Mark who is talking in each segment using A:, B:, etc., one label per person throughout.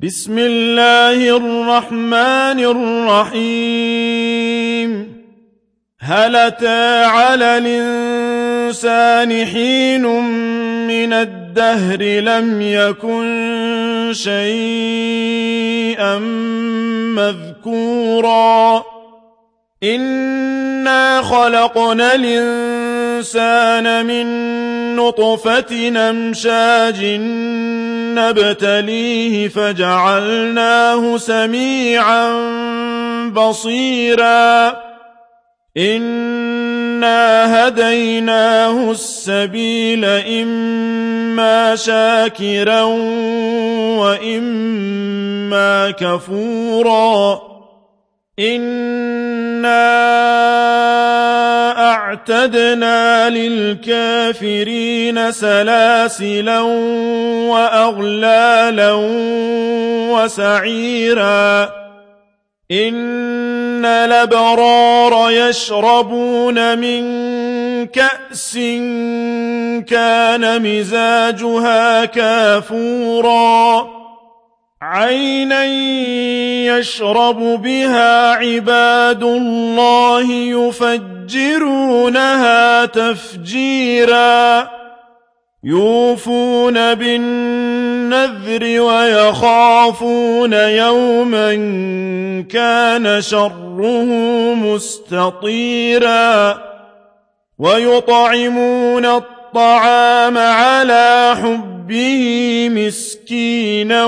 A: بسم الله الرحمن الرحيم هل أتى على الإنسان حين من الدهر لم يكن شيئا مذكورا إنا خلقنا الإنسان من نطفة أمشاج نبتليه فجعلناه سميعا بصيرا إنا هديناه السبيل إما شاكرا وإما كفورا إنا أعتدنا للكافرين سلاسلا وأغلالا وسعيرا إن الأبرار يشربون من كأس كان مزاجها كافورا عينا يشرب بها عباد الله يفجرونها تفجيرا يوفون بالنذر ويخافون يوما كان شره مستطيرا ويطعمون الطعام على حبه مسكينا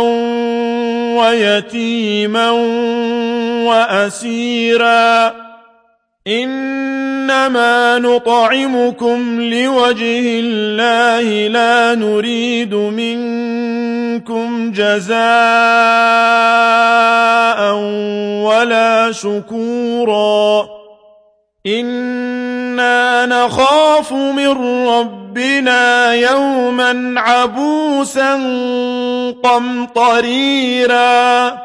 A: ويتيما وأسيرا إنما نطعمكم لوجه الله لا نريد منكم جزاء ولا شكورا إنا نخاف من ربنا يوما عبوسا قمطريرا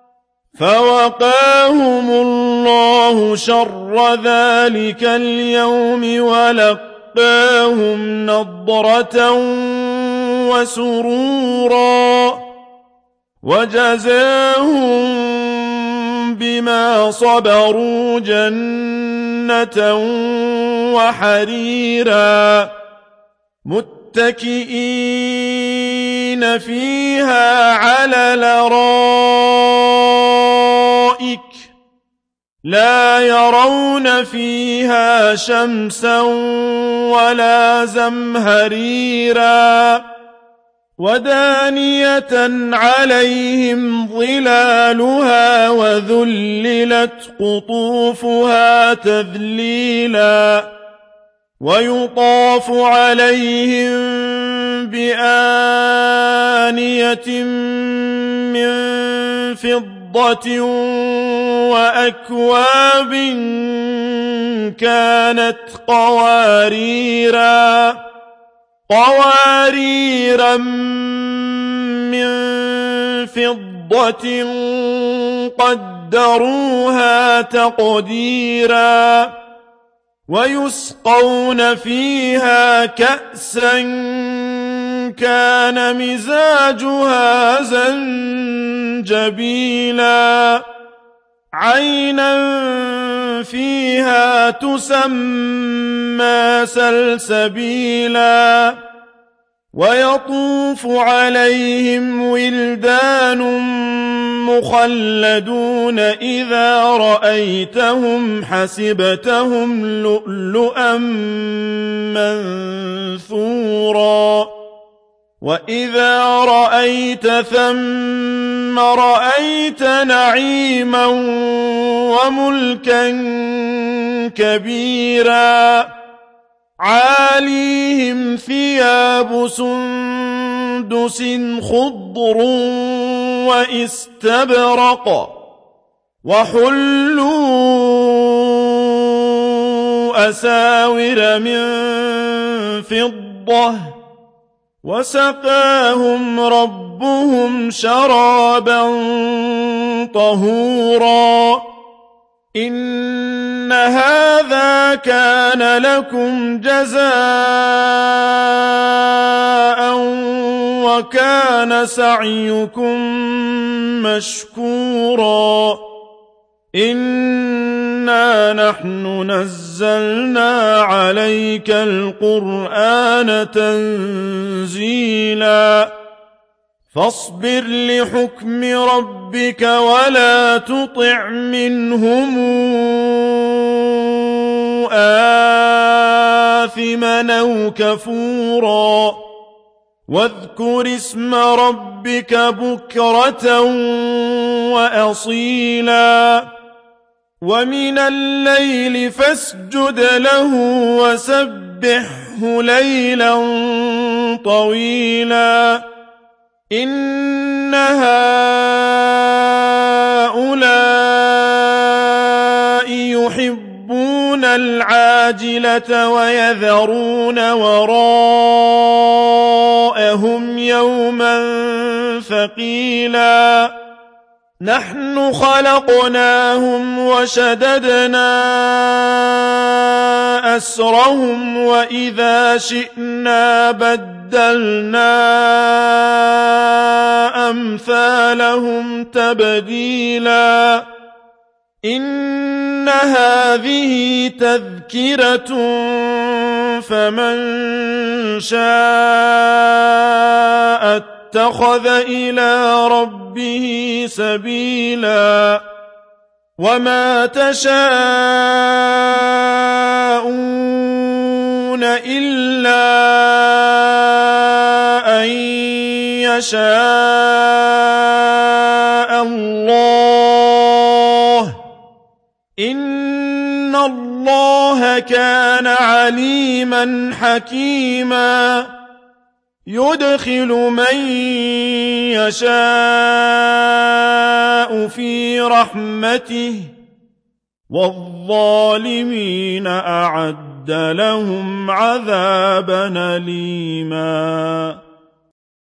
A: فوقاهم الله شر ذلك اليوم ولقاهم نضرة وسرورا وجزاهم بما صبروا جنة وحريرا متكئين فيها على الأرائك لا يرون فيها شمسا ولا زمهريرا ودانية عليهم ظلالها وذللت قطوفها تذليلا ويطاف عليهم بآنية من فضة وأكواب كانت قواريرا من فضة قدروها تقديرا ويسقون فيها كأسا كان مزاجها زنجبيلا عينا فيها تسمى سلسبيلا ويطوف عليهم ولدان مخلدون إذا رأيتهم حسبتهم لؤلؤا منثورا وإذا رأيت ثم رأيت نعيما وملكا كبيرا عاليهم ثياب سندس خضر واستبرق وحلوا أساور من فضة وسقاهم ربهم شرابا طهورا إن هذا كان لكم جزاء وكان سعيكم مشكورا إنا نحن نزلنا عليك القرآن تنزيلا فاصبر لحكم ربك ولا تطع منهم آثما أو كفورا واذكر اسم ربك بكرة وأصيلا ومن الليل فاسجد له وسبحه ليلا طويلا إن هؤلاء يحبون العاجلة ويذرون وراءهم يوما ثقيلا نحن خلقناهم وشددنا أسرهم وإذا شئنا بدلنا أمثالهم تبديلا إن هذه تذكرة فمن شاء اتخذ إلى ربه سبيلا وما تشاءون إلا أن يشاء الله إن الله كان عليما حكيما يدخل من يشاء في رحمته والظالمين أعد لهم عذابا أليما